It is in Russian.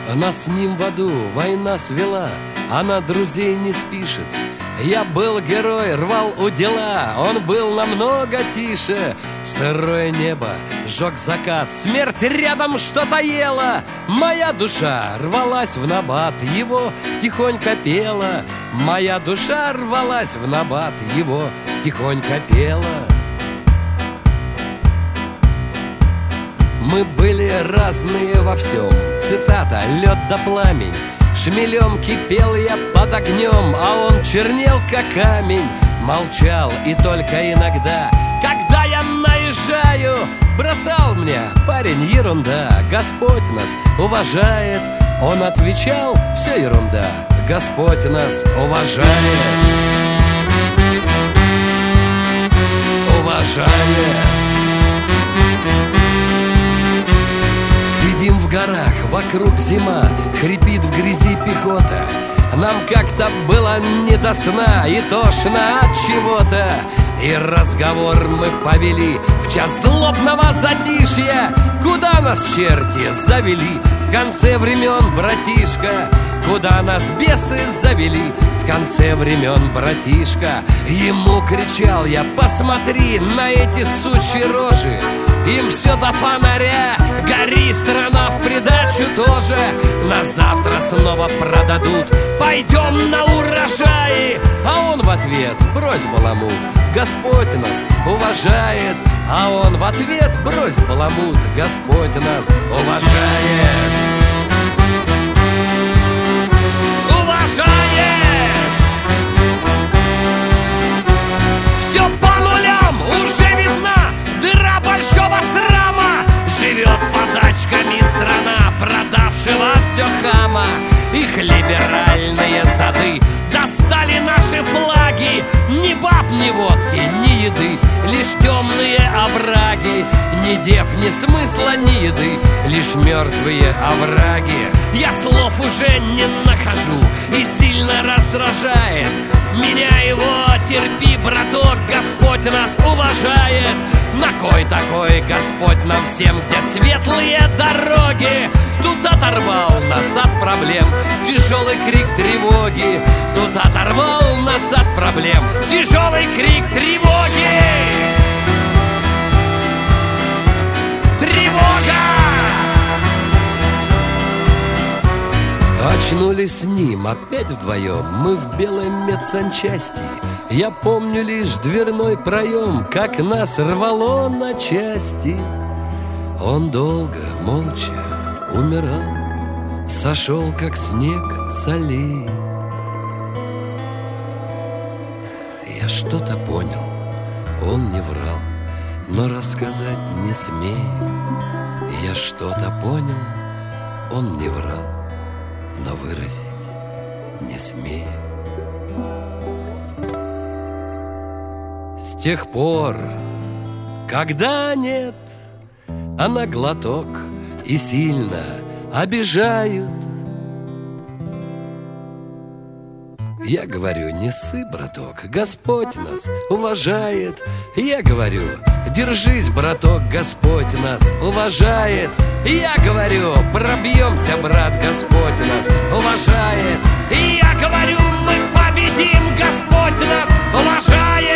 Нас с ним в аду война свела, она друзей не спишет. Я был герой, рвал удила, он был намного тише. Сырое небо, жег закат, смерть рядом что-то ела. Моя душа рвалась в набат, его тихонько пела. Моя душа рвалась в набат, его тихонько пела. Мы были разные во всем. Цитата: лед да пламень. Шмелем кипел я под огнем, а он чернел, как камень. Молчал и только иногда, когда я наезжаю, бросал мне: парень, ерунда, Господь нас уважает. Он отвечал: все ерунда, Господь нас уважает. Уважает. Сидим в горах, вокруг зима, хрипит в грязи пехота. Нам как-то было не до сна и тошно от чего-то. И разговор мы повели в час злобного затишья. Куда нас черти завели в конце времен, братишка? Куда нас бесы завели в конце времен, братишка? Ему кричал я: посмотри на эти сучьи рожи. Им все до фонаря, гори, страна в придачу тоже. На завтра снова продадут, пойдем на урожаи. А он в ответ: брось баламут, Господь нас уважает. А он в ответ: брось баламут, Господь нас уважает. Уважает! Все по нулям, уже видна дыра большого срама. Живет подачками страна, продавшего все хама. Их либеральные сады достали наши флаги. Ни баб, ни водки, ни еды, лишь темные овраги. Ни дев, ни смысла, ни еды, лишь мертвые овраги. Я слов уже не нахожу и сильно раздражает меня его. Терпи, браток, Господь нас уважает. На кой такой Господь нам всем, где светлые дороги? Тут оторвал нас от проблем тяжелый крик тревоги. Тут оторвал нас от проблем тяжелый крик тревоги. Тревога! Очнулись с ним опять вдвоем, мы в белой медсанчасти. Я помню лишь дверной проем, как нас рвало на части. Он долго, молча умирал, сошел, как снег с аллеи. Я что-то понял, он не врал, но рассказать не смею. Я что-то понял, он не врал, но выразить не смею. С тех пор, когда нет, а на глоток и сильно обижают, я говорю: не ссы, браток, Господь нас уважает. Я говорю: держись, браток, Господь нас уважает. Я говорю: пробьемся, брат, Господь нас уважает. Я говорю: мы победим, Господь нас уважает.